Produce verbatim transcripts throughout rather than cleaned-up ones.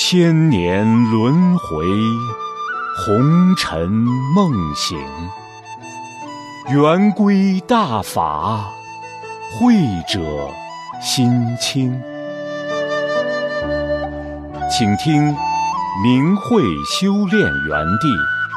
千年轮回，红尘梦醒。圆规大法，慧者心清。请听明慧修炼园地。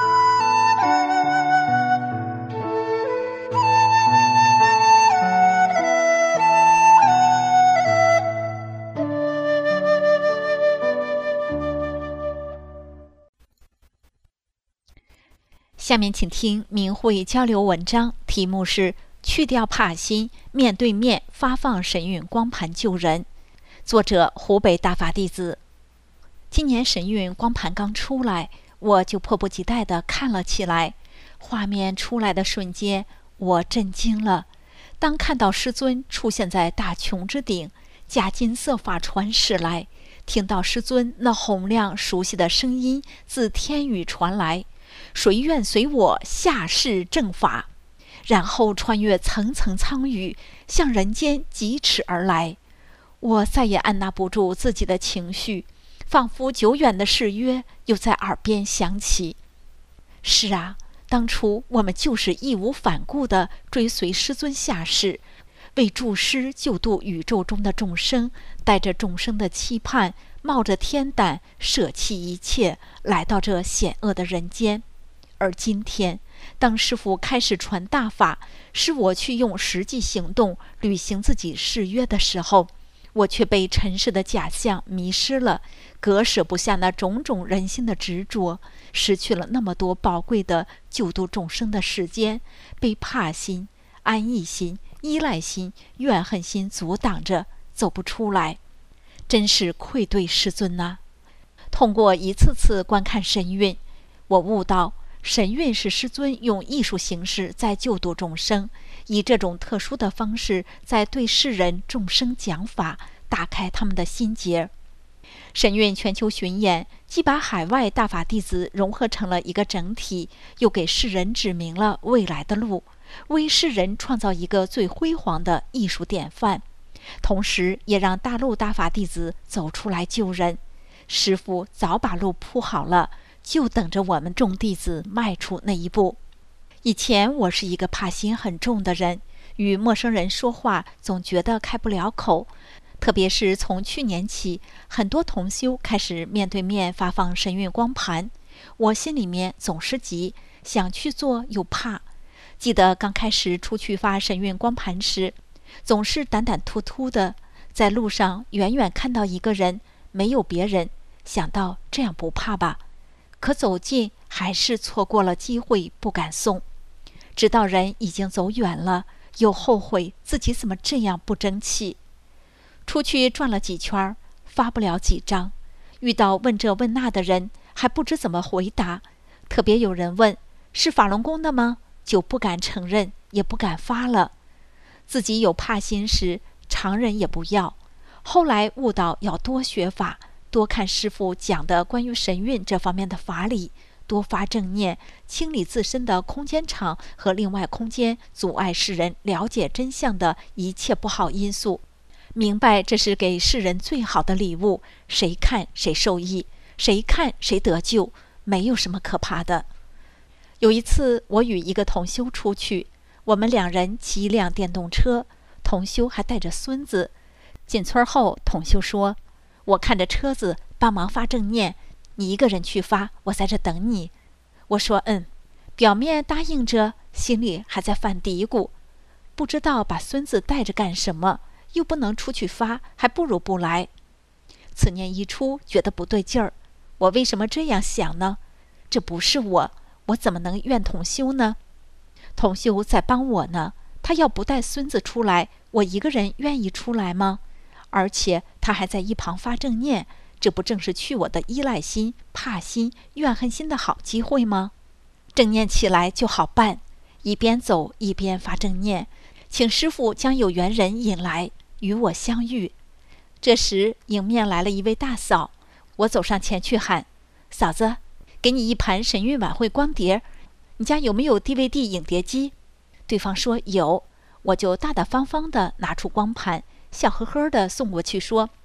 下面请听明慧交流文章，题目是去掉怕心，面对面发放神韵光盘救人。作者湖北大法弟子。今年神韵光盘刚出来，我就迫不及待地看了起来。画面出来的瞬间，我震惊了。当看到师尊出现在大穹之顶，驾金色法船驶来，听到师尊那洪亮熟悉的声音自天宇传来，谁愿随我下世正法，然后穿越层层苍宇，向人间疾驰而来。我再也按捺不住自己的情绪，仿佛久远的誓约又在耳边响起。是啊，当初我们就是义无反顾地追随师尊下世，为助师救度宇宙中的众生，带着众生的期盼，冒着天胆，舍弃一切，来到这险恶的人间。而今天，当师父开始传大法，是我去用实际行动履行自己誓约的时候，我却被尘世的假象迷失了，割舍不下那种种人心的执着，失去了那么多宝贵的救度众生的时间，被怕心、安逸心、依赖心、怨恨心阻挡着，走不出来，真是愧对师尊呐！通过一次次观看神韵，我悟到神韵是师尊用艺术形式在救度众生，以这种特殊的方式在对世人众生讲法，打开他们的心结。神韵全球巡演既把海外大法弟子融合成了一个整体，又给世人指明了未来的路，为世人创造一个最辉煌的艺术典范，同时也让大陆大法弟子走出来救人。师父早把路铺好了，就等着我们众弟子迈出那一步。以前我是一个怕心很重的人，与陌生人说话总觉得开不了口，特别是从去年起，很多同修开始面对面发放神韵光盘，我心里面总是急，想去做又怕。记得刚开始出去发神韵光盘时，总是胆胆突突的，在路上远远看到一个人，没有别人，想到这样不怕吧，可走近还是错过了机会，不敢送。直到人已经走远了，又后悔自己怎么这样不争气。出去转了几圈，发不了几张，遇到问这问那的人，还不知怎么回答。特别有人问是法轮功的吗，就不敢承认，也不敢发了。自己有怕心时，常人也不要。后来悟到要多学法，多看师父讲的关于神韵这方面的法理，多发正念，清理自身的空间场和另外空间阻碍世人了解真相的一切不好因素，明白这是给世人最好的礼物，谁看谁受益，谁看谁得救，没有什么可怕的。有一次我与一个同修出去，我们两人骑一辆电动车，同修还带着孙子。进村后，同修说，我看着车子帮忙发正念，你一个人去发，我在这等你。我说嗯，表面答应着，心里还在犯嘀咕，不知道把孙子带着干什么，又不能出去发，还不如不来。此念一出，觉得不对劲儿，我为什么这样想呢？这不是我，我怎么能怨同修呢？同修在帮我呢，他要不带孙子出来，我一个人愿意出来吗？而且他还在一旁发正念，这不正是去我的依赖心、怕心、怨恨心的好机会吗？正念起来就好办，一边走一边发正念，请师父将有缘人引来，与我相遇。这时迎面来了一位大嫂，我走上前去喊，嫂子，给你一盘神韵晚会光碟，你家有没有 D V D 影碟机？对方说有，我就大大方方地拿出光盘，笑呵呵地送过去说，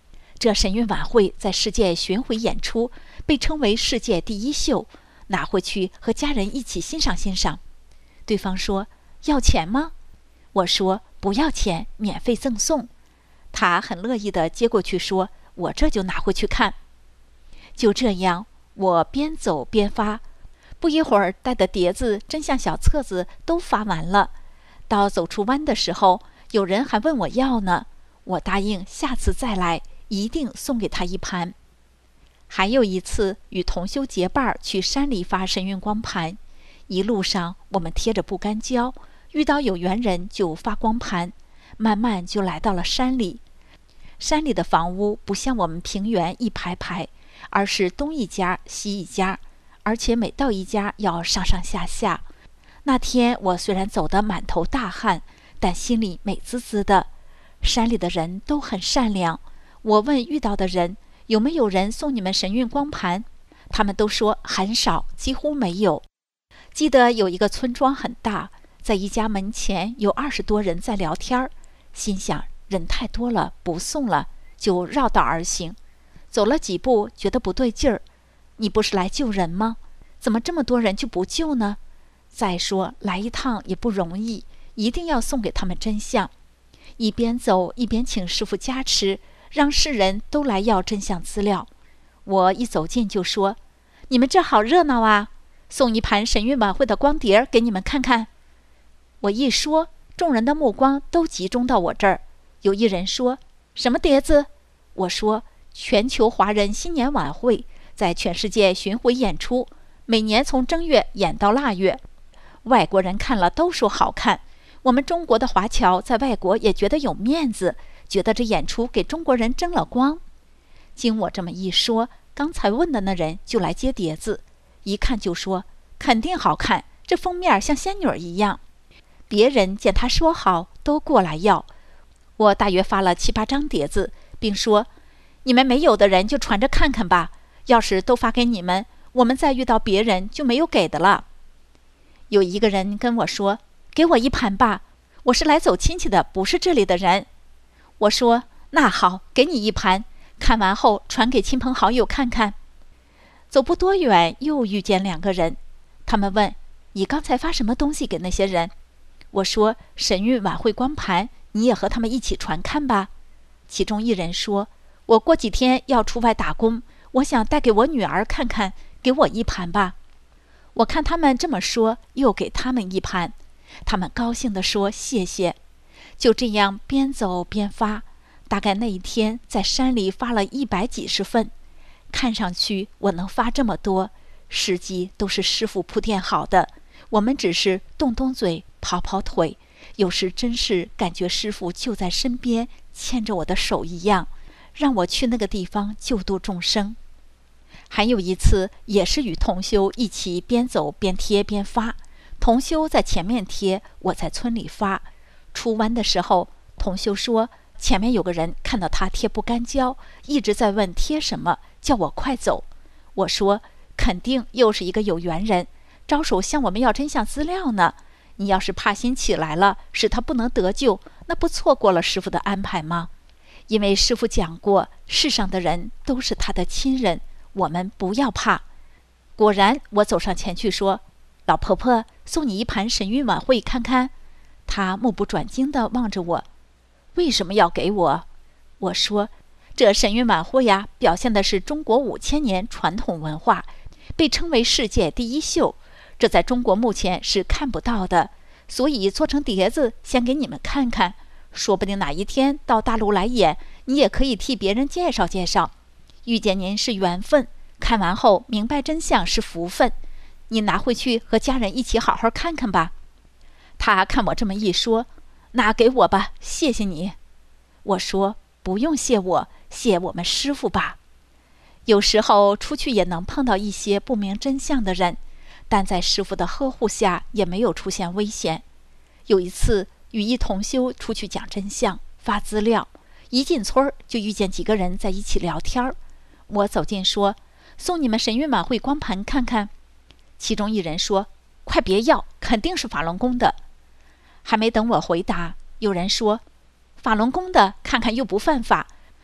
这神韵晚会在世界巡回演出，被称为世界第一秀，拿回去和家人一起欣赏欣赏。对方说：要钱吗？我说不要钱，免费赠送。他很乐意地接过去说：我这就拿回去看。就这样，我边走边发，不一会儿带的碟子、真相小册子都发完了。到走出湾的时候，有人还问我要呢，我答应下次再来，一定送给他一盘。还有一次与同修结伴去山里发神韵光盘，一路上我们贴着不干胶，遇到有缘人就发光盘，慢慢就来到了山里。山里的房屋不像我们平原一排排，而是东一家西一家，而且每到一家要上上下下。那天我虽然走得满头大汗，但心里美滋滋的。山里的人都很善良，我问遇到的人有没有人送你们神韵光盘，他们都说很少，几乎没有。记得有一个村庄很大，在一家门前有二十多人在聊天，心想人太多了，不送了，就绕道而行。走了几步，觉得不对劲儿，你不是来救人吗？怎么这么多人就不救呢？再说来一趟也不容易，一定要送给他们真相。一边走一边请师父加持，让世人都来要真相资料。我一走近就说：你们这好热闹啊，送一盘神韵晚会的光碟给你们看看。我一说，众人的目光都集中到我这儿。有一人说：什么碟子？我说：全球华人新年晚会，在全世界巡回演出，每年从正月演到腊月，外国人看了都说好看。我们中国的华侨在外国也觉得有面子，觉得这演出给中国人争了光。经我这么一说，刚才问的那人就来接碟子，一看就说：肯定好看，这封面像仙女一样。别人见他说好，都过来要。我大约发了七八张碟子，并说：你们没有的人就传着看看吧，要是都发给你们，我们再遇到别人就没有给的了。有一个人跟我说：给我一盘吧，我是来走亲戚的，不是这里的人。我说：那好，给你一盘，看完后传给亲朋好友看看。走不多远，又遇见两个人，他们问：你刚才发什么东西给那些人？我说：神韵晚会光盘，你也和他们一起传看吧。其中一人说：我过几天要出外打工，我想带给我女儿看看，给我一盘吧。我看他们这么说，又给他们一盘。他们高兴地说谢谢。就这样边走边发，大概那一天在山里发了一百几十份。看上去我能发这么多，实际都是师父铺垫好的，我们只是动动嘴跑跑腿，有时真是感觉师父就在身边，牵着我的手一样，让我去那个地方救度众生。还有一次也是与同修一起边走边贴边发，同修在前面贴，我在村里发。出湾的时候，同修说前面有个人看到他贴不干胶，一直在问贴什么，叫我快走。我说肯定又是一个有缘人，招手向我们要真相资料呢。你要是怕心起来了，使他不能得救，那不错过了师父的安排吗？因为师父讲过，世上的人都是他的亲人，我们不要怕。果然，我走上前去说：老婆婆，送你一盘神韵晚会看看。她目不转睛地望着我：为什么要给我？我说：这神韵晚会呀，表现的是中国五千年传统文化，被称为世界第一秀，这在中国目前是看不到的，所以做成碟子先给你们看看，说不定哪一天到大陆来演，你也可以替别人介绍介绍。遇见您是缘分，看完后明白真相是福分，你拿回去和家人一起好好看看吧。他看我这么一说，拿给我吧，谢谢你。我说不用谢我，谢我们师父吧。有时候出去也能碰到一些不明真相的人，但在师父的呵护下也没有出现危险。有一次与一同修出去讲真相发资料，一进村就遇见几个人在一起聊天。我走近说：送你们神韵晚会光盘看看。其中一人说：快别要，肯定是法轮功的。还没等我回答，有人说：法轮功的看看又不犯法，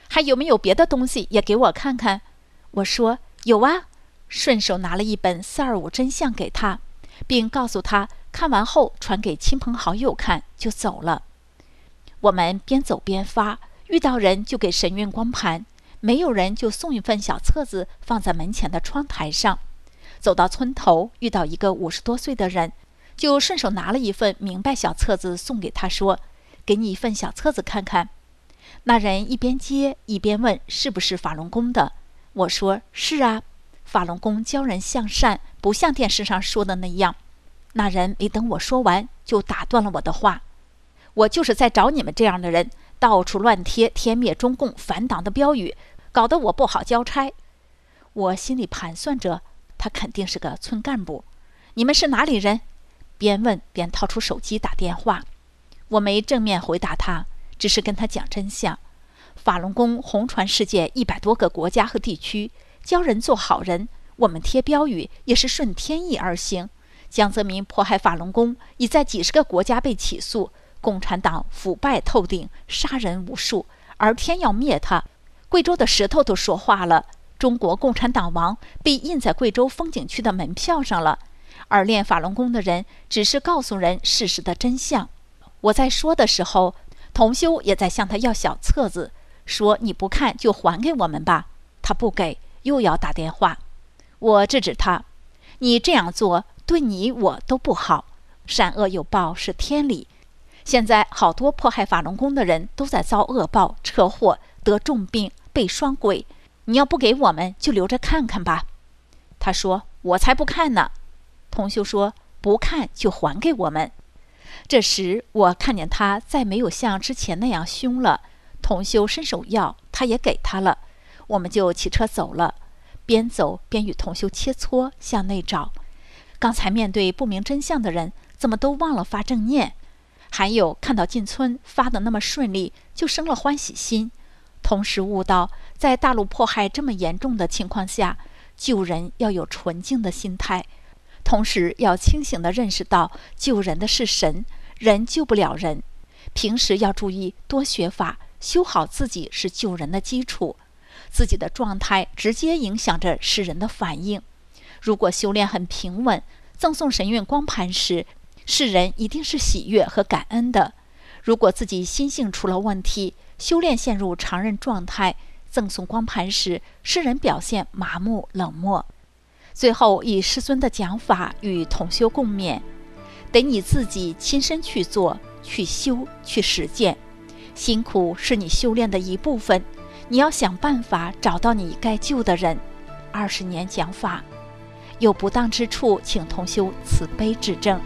还有没有别的东西也给我看看？我说有啊，顺手拿了一本四二五真相给他，并告诉他看完后传给亲朋好友看，就走了。我们边走边发，遇到人就给神韵光盘，没有人就送一份小册子放在门前的窗台上。走到村头，遇到一个五十多岁的人，就顺手拿了一份明白小册子送给他，说给你一份小册子看看。那人一边接一边问是不是法轮功的。我说是啊，法轮功教人向善，不像电视上说的那样。那人没等我说完就打断了我的话，我就是在找你们这样的人，到处乱贴天灭中共反党的标语，搞得我不好交差。我心里盘算着，他肯定是个村干部。你们是哪里人？边问边掏出手机打电话。我没正面回答他，只是跟他讲真相。法轮功红传世界一百多个国家和地区，教人做好人，我们贴标语也是顺天意而行。江泽民迫害法轮功已在几十个国家被起诉，共产党腐败透顶，杀人无数，而天要灭他。贵州的石头都说话了，中国共产党亡被印在贵州风景区的门票上了，而练法轮功的人只是告诉人事实的真相。我在说的时候，同修也在向他要小册子，说你不看就还给我们吧。他不给，又要打电话。我制止他，你这样做对你我都不好，善恶有报是天理。现在好多迫害法轮功的人都在遭恶报，车祸得重病，被双规，你要不给我们就留着看看吧。他说我才不看呢。同修说不看就还给我们。这时我看见他再没有像之前那样凶了，同修伸手要，他也给他了。我们就骑车走了，边走边与同修切磋，向内找。刚才面对不明真相的人，怎么都忘了发正念？还有看到进村发得那么顺利，就生了欢喜心。同时悟到，在大陆迫害这么严重的情况下，救人要有纯净的心态，同时要清醒地认识到救人的是神，人救不了人。平时要注意多学法，修好自己是救人的基础。自己的状态直接影响着世人的反应。如果修炼很平稳，赠送神韵光盘时，世人一定是喜悦和感恩的。如果自己心性出了问题，修炼陷入常人状态，赠送光盘时，世人表现麻木冷漠。最后以师尊的讲法与同修共勉，得你自己亲身去做，去修，去实践。辛苦是你修炼的一部分，你要想办法找到你该救的人。二十年讲法，有不当之处，请同修慈悲指正。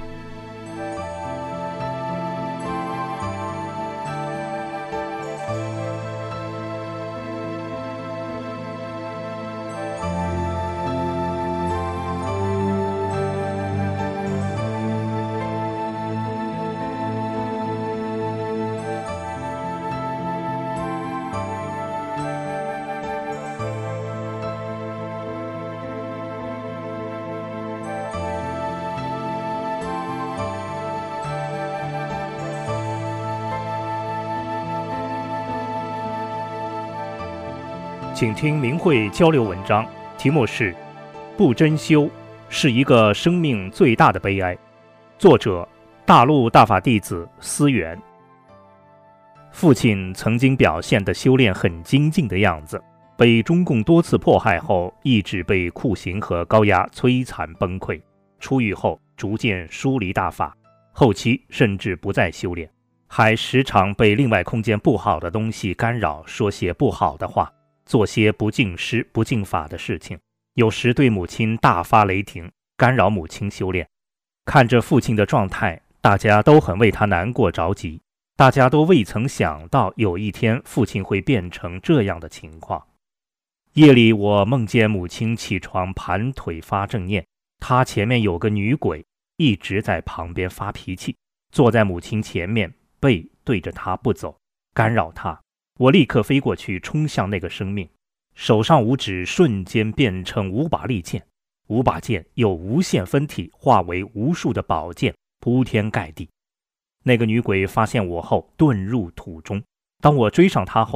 请听明慧交流文章，题目是《不真修是一个生命最大的悲哀》，作者大陆大法弟子思源。父亲曾经表现的修炼很精进的样子，被中共多次迫害后，一直被酷刑和高压摧残崩溃。出狱后逐渐疏离大法，后期甚至不再修炼，还时常被另外空间不好的东西干扰，说些不好的话，做些不敬师不敬法的事情，有时对母亲大发雷霆，干扰母亲修炼。看着父亲的状态，大家都很为他难过着急，大家都未曾想到有一天父亲会变成这样的情况。夜里我梦见母亲起床盘腿发正念，她前面有个女鬼一直在旁边发脾气，坐在母亲前面，背对着她不走，干扰她。我立刻飞过去冲向那个生命，手上五指瞬间变成五把利剑，五把剑有无限分体，化为无数的宝剑，铺天盖地。那个女鬼发现我后遁入土中，当我追上她后，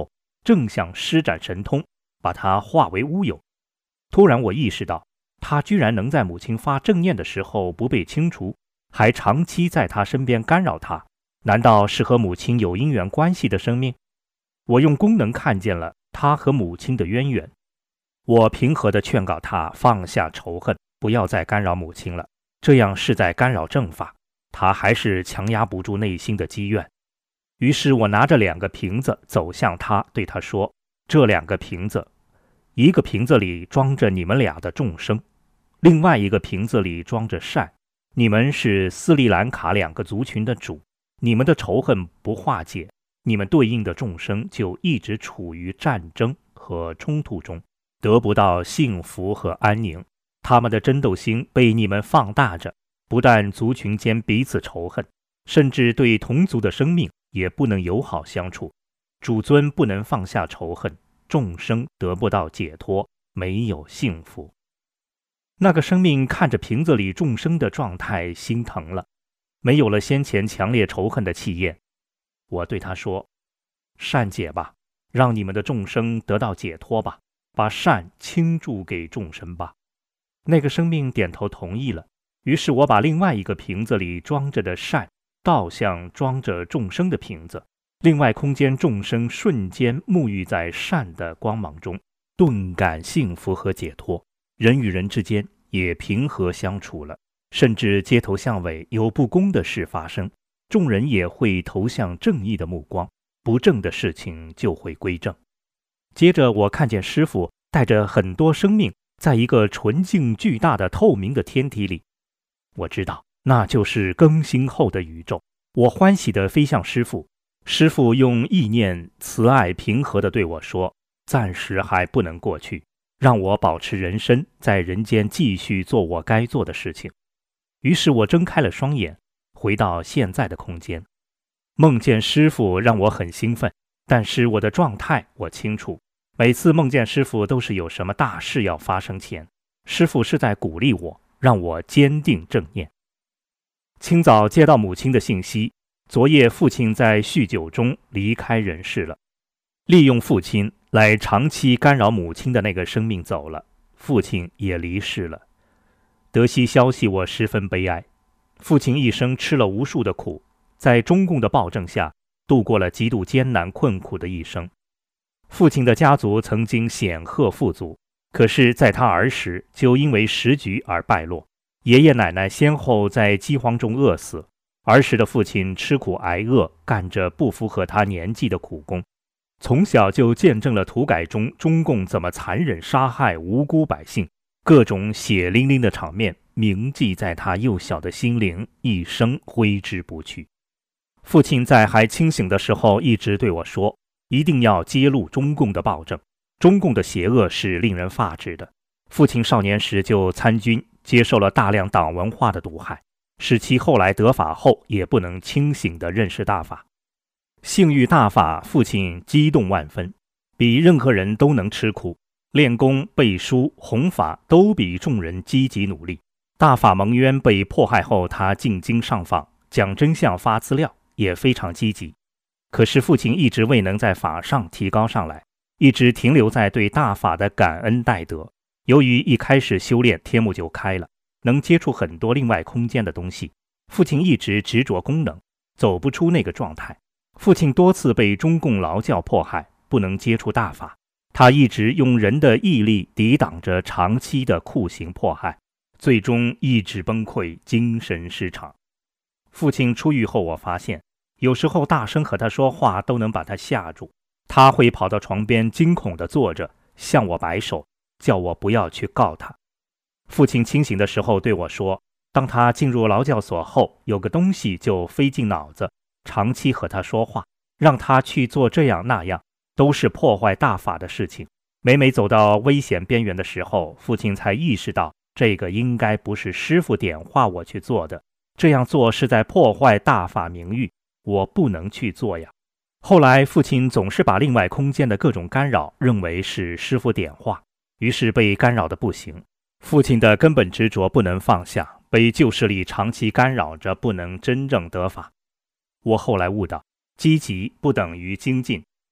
正想施展神通，把它化为乌有。突然我意识到，他居然能在母亲发正念的时候不被清除，还长期在他身边干扰他，难道是和母亲有因缘关系的生命？我用功能看见了他和母亲的渊源。我平和地劝告他放下仇恨，不要再干扰母亲了，这样是在干扰正法。他还是强压不住内心的积怨。于是我拿着两个瓶子走向他，对他说，这两个瓶子，一个瓶子里装着你们俩的众生，另外一个瓶子里装着善。你们是斯里兰卡两个族群的主，你们的仇恨不化解，你们对应的众生就一直处于战争和冲突中，得不到幸福和安宁。他们的争斗心被你们放大着，不但族群间彼此仇恨，甚至对同族的生命也不能友好相处。主尊不能放下仇恨，众生得不到解脱，没有幸福。那个生命看着瓶子里众生的状态，心疼了，没有了先前强烈仇恨的气焰。我对他说，善解吧，让你们的众生得到解脱吧，把善倾注给众生吧。那个生命点头同意了。于是我把另外一个瓶子里装着的善倒向装着众生的瓶子，另外空间众生瞬间沐浴在善的光芒中，顿感幸福和解脱。人与人之间也平和相处了，甚至街头巷尾有不公的事发生，众人也会投向正义的目光，不正的事情就会归正。接着我看见师父带着很多生命在一个纯净巨大的透明的天体里，我知道那就是更新后的宇宙。我欢喜地飞向师父，师父用意念慈爱平和地对我说，暂时还不能过去，让我保持人身，在人间继续做我该做的事情。于是我睁开了双眼，回到现在的空间。梦见师父让我很兴奋，但是我的状态我清楚，每次梦见师父都是有什么大事要发生前，师父是在鼓励我，让我坚定正念。清早接到母亲的信息，昨夜父亲在酗酒中离开人世了。利用父亲来长期干扰母亲的那个生命走了，父亲也离世了。得悉消息，我十分悲哀。父亲一生吃了无数的苦，在中共的暴政下度过了极度艰难困苦的一生。父亲的家族曾经显赫富足，可是在他儿时就因为时局而败落，爷爷奶奶先后在饥荒中饿死。儿时的父亲吃苦挨饿，干着不符合他年纪的苦工，从小就见证了土改中中共怎么残忍杀害无辜百姓，各种血淋淋的场面铭记在他幼小的心灵，一生挥之不去。父亲在还清醒的时候一直对我说，一定要揭露中共的暴政，中共的邪恶是令人发指的。父亲少年时就参军，接受了大量党文化的毒害，使其后来得法后也不能清醒地认识大法。幸遇大法，父亲激动万分，比任何人都能吃苦，练功、背书、弘法都比众人积极努力。大法蒙冤被迫害后，他进京上访，讲真相、发资料，也非常积极。可是父亲一直未能在法上提高上来，一直停留在对大法的感恩戴德。由于一开始修炼，天目就开了，能接触很多另外空间的东西，父亲一直执着功能，走不出那个状态。父亲多次被中共劳教迫害，不能接触大法，他一直用人的毅力抵挡着长期的酷刑迫害，最终意志崩溃，精神失常。父亲出狱后，我发现有时候大声和他说话都能把他吓住，他会跑到床边惊恐地坐着，向我摆手，叫我不要去告他。父亲清醒的时候对我说，当他进入劳教所后，有个东西就飞进脑子，长期和他说话，让他去做这样那样，都是破坏大法的事情。每每走到危险边缘的时候，父亲才意识到，这个应该不是师父点化我去做的，这样做是在破坏大法名誉，我不能去做呀。后来父亲总是把另外空间的各种干扰认为是师父点化，于是被干扰的不行。父亲的根本执着不能放下，被旧势力长期干扰着，不能真正得法。我后来悟到，积极不等于精进，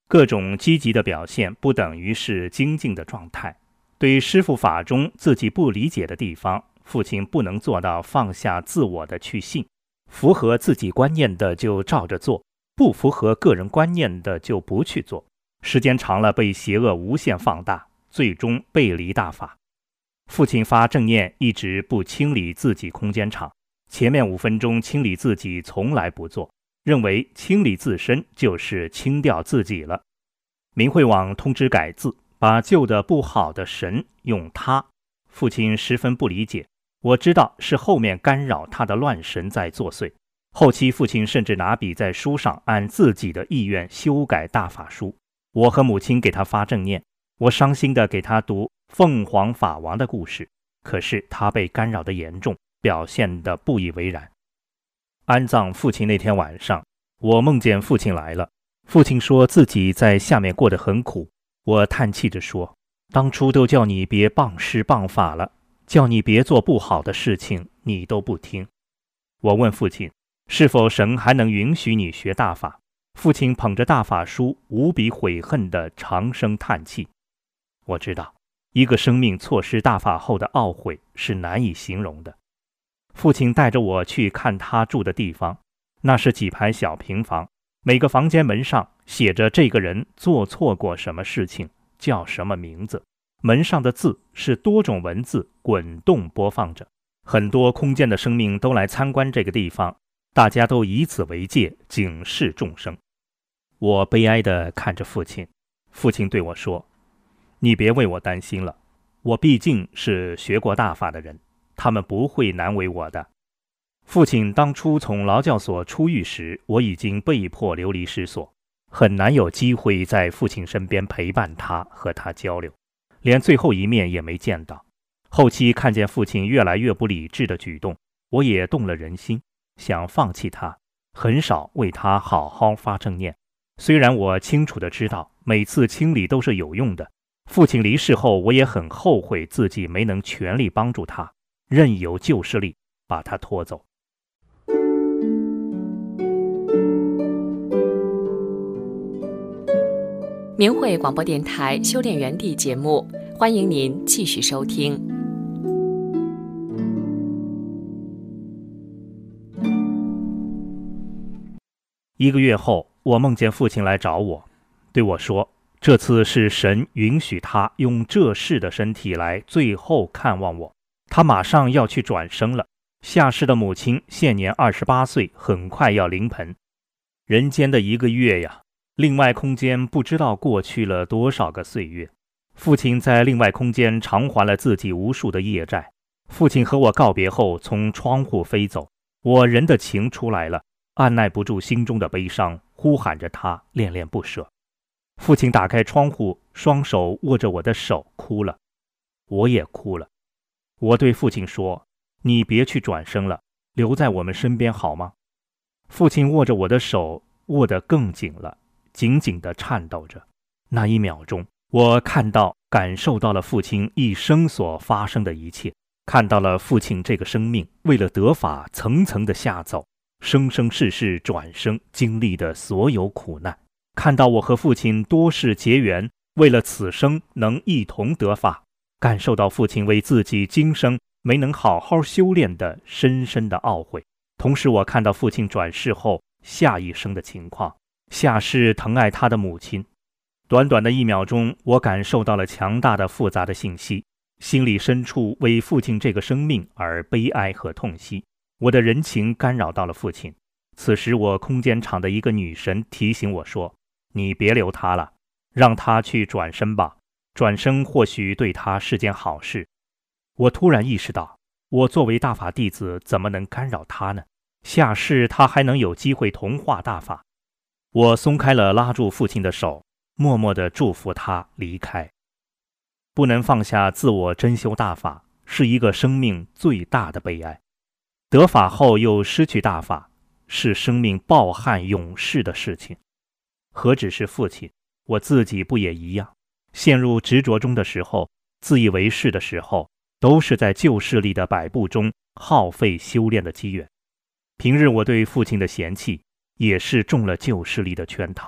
各种积极的表现不等于是精进的状态。对师父法中自己不理解的地方，父亲不能做到放下自我的去信，符合自己观念的就照着做，不符合个人观念的就不去做。时间长了，被邪恶无限放大，最终背离大法。父亲发正念一直不清理自己空间场，前面五分钟清理自己从来不做，认为清理自身就是清掉自己了。明慧网通知改字，把旧的不好的神用他，父亲十分不理解。我知道是后面干扰他的乱神在作祟。后期父亲甚至拿笔在书上按自己的意愿修改大法书。我和母亲给他发正念，我伤心地给他读凤凰法王的故事，可是他被干扰得严重，表现得不以为然。安葬父亲那天晚上，我梦见父亲来了。父亲说自己在下面过得很苦。我叹气着说，当初都叫你别谤师谤法了，叫你别做不好的事情，你都不听。我问父亲，是否神还能允许你学大法？父亲捧着大法书，无比悔恨地长声叹气。我知道，一个生命错失大法后的懊悔是难以形容的。父亲带着我去看他住的地方，那是几排小平房，每个房间门上写着这个人做错过什么事情，叫什么名字。门上的字是多种文字滚动播放着。很多空间的生命都来参观这个地方，大家都以此为戒，警示众生。我悲哀地看着父亲，父亲对我说，你别为我担心了，我毕竟是学过大法的人，他们不会难为我的。父亲当初从劳教所出狱时，我已经被迫流离失所，很难有机会在父亲身边陪伴他，和他交流，连最后一面也没见到。后期看见父亲越来越不理智的举动，我也动了人心，想放弃他，很少为他好好发正念。虽然我清楚地知道每次清理都是有用的，父亲离世后，我也很后悔自己没能全力帮助他，任由旧势力把他拖走。 明慧广播电台修炼园地节目，欢迎您继续收听。 一个月后，我梦见父亲来找我，对我说，这次是神允许他用这世的身体来最后看望我，他马上要去转生了。下世的母亲现年二十八岁，很快要临盆。人间的一个月呀，另外空间不知道过去了多少个岁月。父亲在另外空间偿还了自己无数的业债。父亲和我告别后，从窗户飞走，我人的情出来了，按耐不住心中的悲伤，呼喊着他，恋恋不舍。父亲打开窗户，双手握着我的手，哭了。我也哭了。我对父亲说，你别去转生了，留在我们身边好吗？父亲握着我的手，握得更紧了，紧紧地颤抖着。那一秒钟，我看到感受到了父亲一生所发生的一切，看到了父亲这个生命为了得法层层的下走，生生世世转生经历的所有苦难，看到我和父亲多世结缘，为了此生能一同得法，感受到父亲为自己今生没能好好修炼的深深的懊悔。同时我看到父亲转世后下一生的情况，下世疼爱他的母亲。短短的一秒钟，我感受到了强大的复杂的信息，心里深处为父亲这个生命而悲哀和痛惜。我的人情干扰到了父亲。此时我空间场的一个女神提醒我说，你别留他了，让他去转生吧，转生或许对他是件好事。我突然意识到，我作为大法弟子怎么能干扰他呢？下世他还能有机会同化大法。我松开了拉住父亲的手，默默地祝福他离开。不能放下自我真修大法，是一个生命最大的悲哀。得法后又失去大法，是生命抱憾永世的事情。何止是父亲，我自己不也一样？陷入执着中的时候，自以为是的时候，都是在旧势力的摆布中耗费修炼的机缘。平日我对父亲的嫌弃，也是中了旧势力的圈套。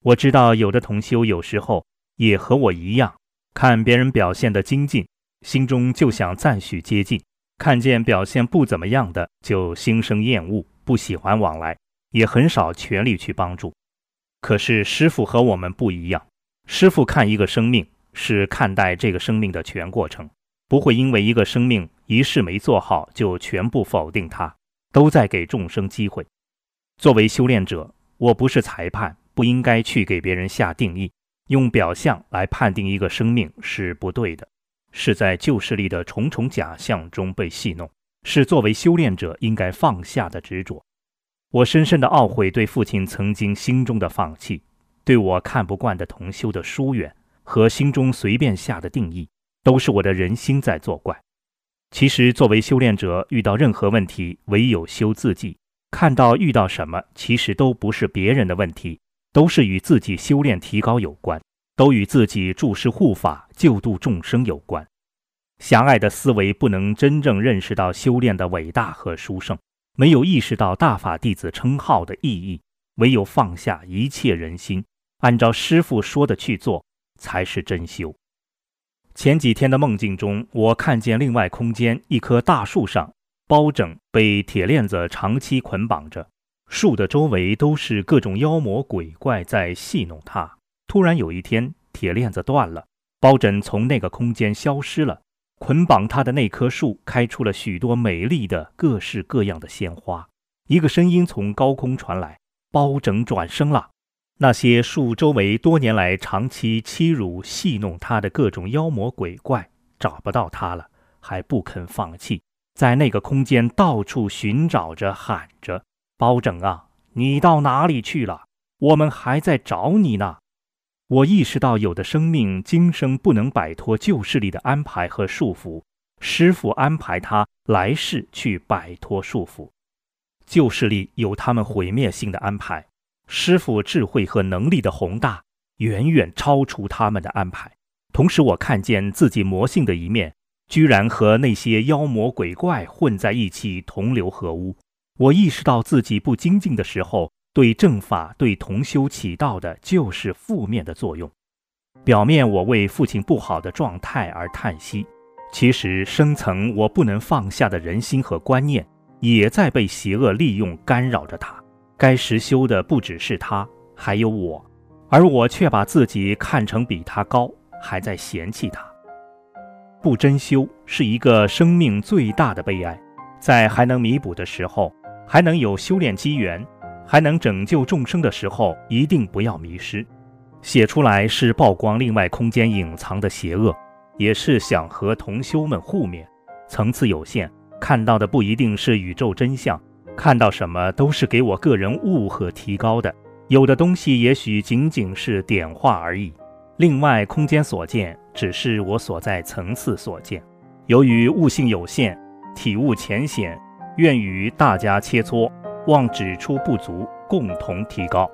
我知道有的同修有时候也和我一样，看别人表现得精进，心中就想赞许接近，看见表现不怎么样的就心生厌恶，不喜欢往来，也很少全力去帮助。可是师父和我们不一样，师父看一个生命是看待这个生命的全过程，不会因为一个生命一事没做好就全部否定它，都在给众生机会。作为修炼者，我不是裁判，不应该去给别人下定义，用表象来判定一个生命是不对的，是在旧势力的重重假象中被戏弄，是作为修炼者应该放下的执着。我深深的懊悔对父亲曾经心中的放弃，对我看不惯的同修的疏远和心中随便下的定义，都是我的人心在作怪。其实作为修炼者，遇到任何问题唯有修自己，看到遇到什么其实都不是别人的问题，都是与自己修炼提高有关，都与自己注释护法救度众生有关。狭隘的思维不能真正认识到修炼的伟大和殊胜，没有意识到大法弟子称号的意义，唯有放下一切人心，按照师父说的去做，才是真修。前几天的梦境中，我看见另外空间一棵大树上，包拯被铁链子长期捆绑着，树的周围都是各种妖魔鬼怪在戏弄他。突然有一天，铁链子断了，包拯从那个空间消失了，捆绑他的那棵树开出了许多美丽的各式各样的鲜花。一个声音从高空传来，包拯转生了。那些树周围多年来长期欺辱戏弄他的各种妖魔鬼怪找不到他了，还不肯放弃，在那个空间到处寻找着，喊着：包拯啊，你到哪里去了？我们还在找你呢。我意识到有的生命今生不能摆脱旧势力的安排和束缚，师父安排他来世去摆脱束缚。旧势力有他们毁灭性的安排，师父智慧和能力的宏大远远超出他们的安排。同时我看见自己魔性的一面居然和那些妖魔鬼怪混在一起，同流合污。我意识到自己不精进的时候，对正法对同修起到的就是负面的作用。表面我为父亲不好的状态而叹息，其实深层我不能放下的人心和观念也在被邪恶利用干扰着他。该实修的不只是他，还有我，而我却把自己看成比他高，还在嫌弃他。不真修是一个生命最大的悲哀，在还能弥补的时候，还能有修炼机缘，还能拯救众生的时候，一定不要迷失。写出来是曝光另外空间隐藏的邪恶，也是想和同修们互勉。层次有限，看到的不一定是宇宙真相，看到什么都是给我个人悟和提高的，有的东西也许仅仅是点化而已。另外空间所见只是我所在层次所见，由于悟性有限，体悟浅显，愿与大家切磋，望指出不足，共同提高。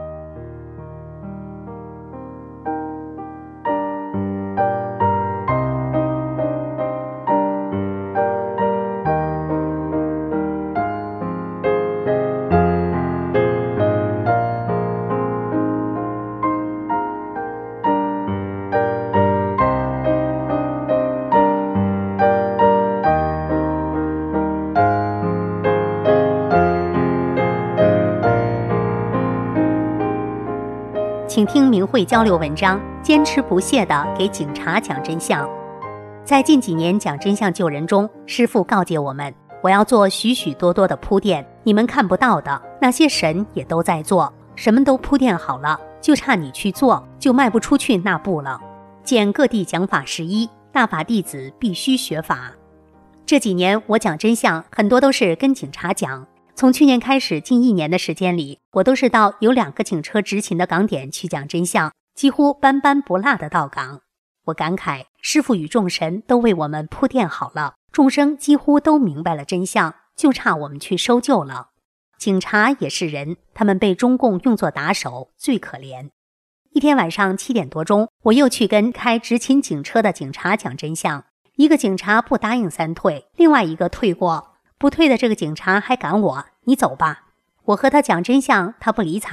请听明慧交流文章，坚持不懈地给警察讲真相。在近几年讲真相救人中，师父告诫我们，我要做许许多多的铺垫，你们看不到的，那些神也都在做，什么都铺垫好了，就差你去做，就迈不出去那步了。见各地讲法十一，大法弟子必须学法。这几年我讲真相，很多都是跟警察讲。从去年开始，近一年的时间里，我都是到有两个警车执勤的岗点去讲真相，几乎斑斑不落的到岗。我感慨，师父与众神都为我们铺垫好了，众生几乎都明白了真相，就差我们去收救了。警察也是人，他们被中共用作打手，最可怜。一天晚上七点多钟，我又去跟开执勤警车的警察讲真相，一个警察不答应三退，另外一个退过，不退的这个警察还赶我，你走吧。我和他讲真相，他不理睬，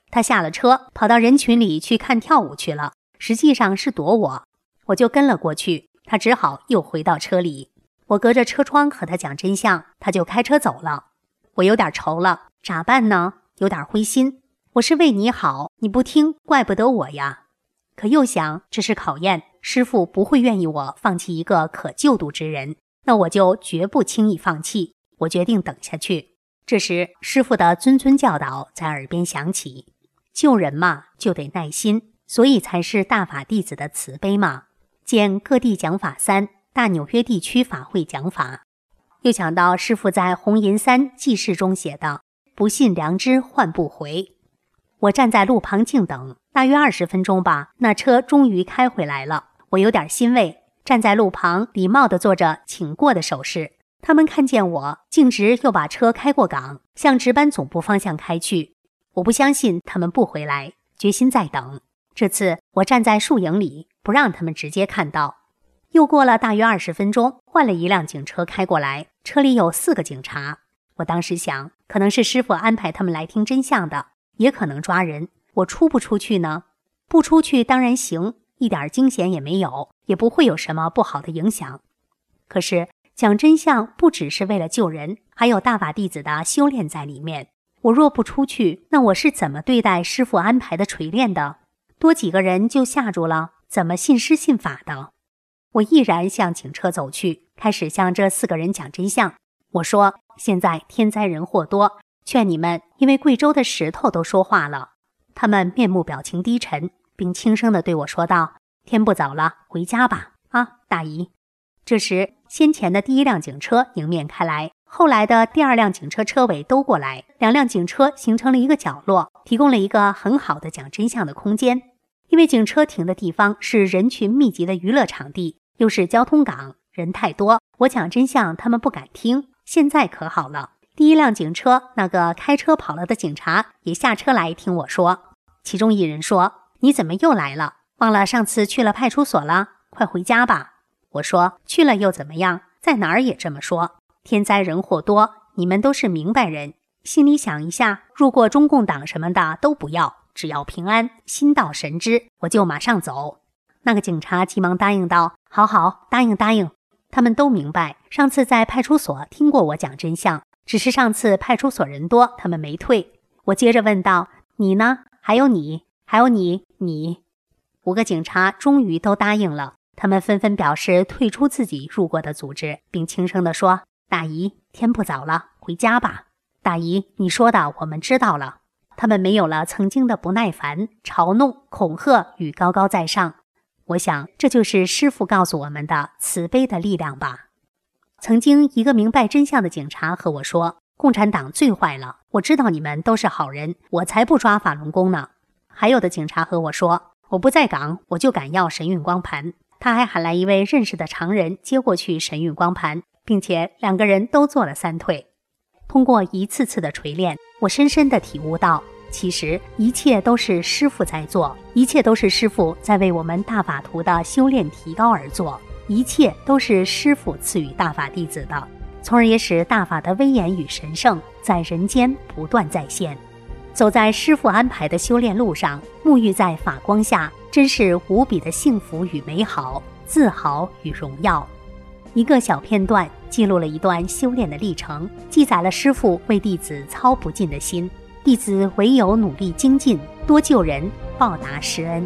他下了车，跑到人群里去看跳舞去了，实际上是躲我。我就跟了过去，他只好又回到车里。我隔着车窗和他讲真相，他就开车走了。我有点愁了，咋办呢？有点灰心。我是为你好，你不听，怪不得我呀。可又想，这是考验，师父不会愿意我放弃一个可救度之人，那我就绝不轻易放弃。我决定等下去。这时，师父的谆谆教导在耳边响起：救人嘛，就得耐心，所以才是大法弟子的慈悲嘛。见各地讲法三，大纽约地区法会讲法。又想到师父在红银三记事中写的：不信良知换不回。我站在路旁静等，大约二十分钟吧，那车终于开回来了。我有点欣慰，站在路旁礼貌地做着请过的手势。他们看见我，径直又把车开过港，向值班总部方向开去。我不相信他们不回来，决心再等。这次我站在树影里，不让他们直接看到。又过了大约二十分钟，换了一辆警车开过来，车里有四个警察。我当时想，可能是师父安排他们来听真相的，也可能抓人。我出不出去呢？不出去当然行，一点惊险也没有，也不会有什么不好的影响。可是讲真相不只是为了救人，还有大法弟子的修炼在里面。我若不出去，那我是怎么对待师父安排的锤炼的？多几个人就吓住了，怎么信师信法的？我毅然向警车走去，开始向这四个人讲真相。我说，现在天灾人祸多，劝你们，因为贵州的石头都说话了。他们面目表情低沉，并轻声地对我说道：天不早了，回家吧，啊，大姨。这时，先前的第一辆警车迎面开来，后来的第二辆警车车尾都过来，两辆警车形成了一个角落，提供了一个很好的讲真相的空间。因为警车停的地方是人群密集的娱乐场地，又是交通港，人太多，我讲真相他们不敢听。现在可好了，第一辆警车那个开车跑了的警察也下车来听我说。其中一人说：你怎么又来了？忘了上次去了派出所了？快回家吧。我说：去了又怎么样？在哪儿也这么说。天灾人祸多，你们都是明白人，心里想一下，入过中共党什么的都不要，只要平安，心到神知，我就马上走。那个警察急忙答应道：好好，答应答应。他们都明白，上次在派出所听过我讲真相，只是上次派出所人多，他们没退。我接着问道：你呢？还有你，还有你，你。五个警察终于都答应了，他们纷纷表示退出自己入过的组织，并轻声地说：大姨，天不早了，回家吧。大姨，你说的我们知道了。他们没有了曾经的不耐烦、嘲弄、恐吓与高高在上。我想，这就是师父告诉我们的慈悲的力量吧。曾经一个明白真相的警察和我说：共产党最坏了，我知道你们都是好人，我才不抓法轮功呢。还有的警察和我说：我不在岗，我就敢要神韵光盘。他还喊来一位认识的常人接过去神韵光盘，并且两个人都做了三退。通过一次次的锤炼，我深深地体悟到，其实一切都是师父在做，一切都是师父在为我们大法徒的修炼提高而做，一切都是师父赐予大法弟子的，从而也使大法的威严与神圣在人间不断再现。走在师父安排的修炼路上，沐浴在法光下，真是无比的幸福与美好，自豪与荣耀。一个小片段记录了一段修炼的历程，记载了师父为弟子操不尽的心，弟子唯有努力精进，多救人，报答师恩。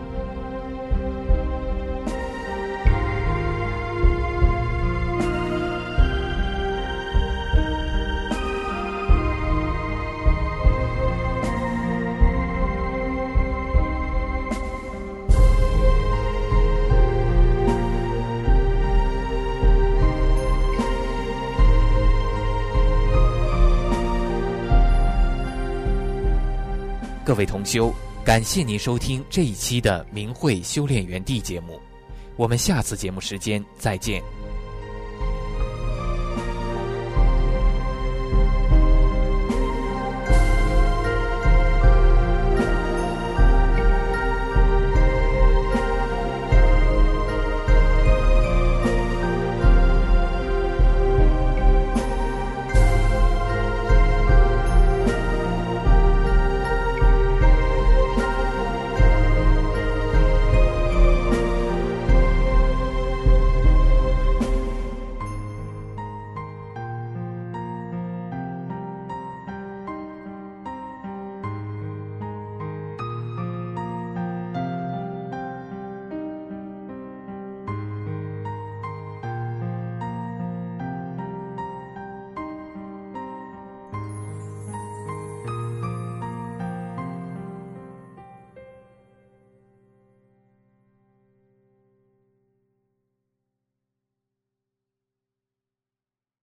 各位同修，感谢您收听这一期的明慧修炼园地节目，我们下次节目时间再见。